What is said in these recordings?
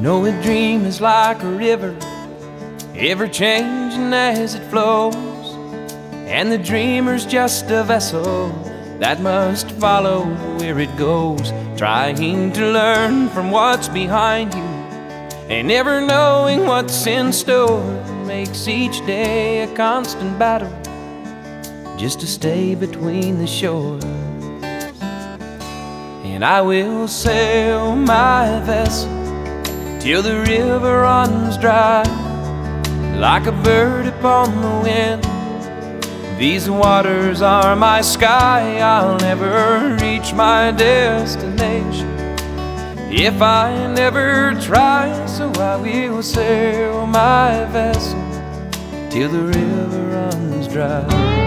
know a dream is like a river, ever changing as it flows, and the dreamer's just a vessel that must follow where it goes, trying to learn from what's behind you and never knowing what's in store. Makes each day a constant battle just to stay between the shores. And I will sail my vessel till the river runs dry, like a bird upon the wind. These waters are my sky, I'll never reach my destination if I never try. So I will sail my vessel till the river runs dry.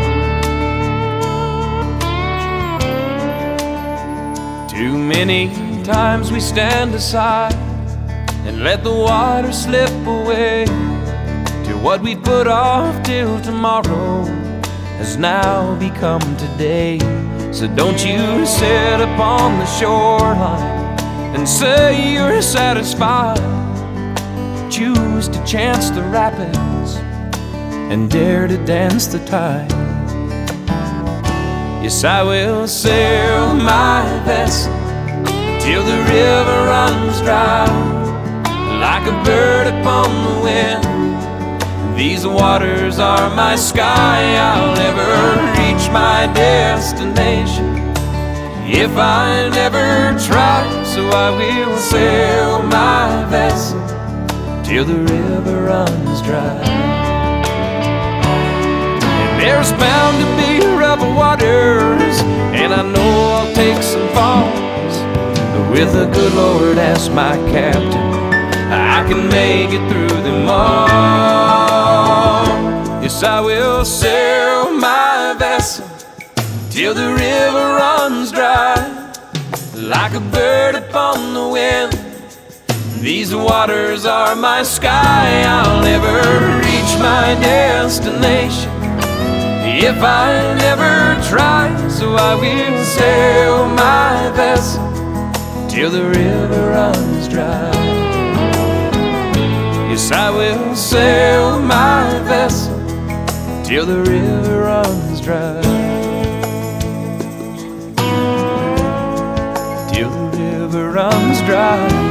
Too many times we stand aside and let the water slip away, till what we put off till tomorrow has now become today. So don't you sit upon the shoreline and say you're satisfied. Choose to chance the rapids and dare to dance the tide. Yes, I will sail my vessel till the river runs dry, like a bird upon the wind. These waters are my sky, I'll never reach my destination if I never try. So I will sail my vessel till the river runs dry. And there's bound to be rough waters, and I know I'll take some falls, but with the good Lord as my captain, I can make it through them all. Yes, I will sail my vessel till the river runs dry, like a bird upon the wind. These waters are my sky, I'll never reach my destination if I never try. So I will sail my vessel till the river runs dry. Yes, I will sail my vessel till the river runs dry. Till the river runs dry.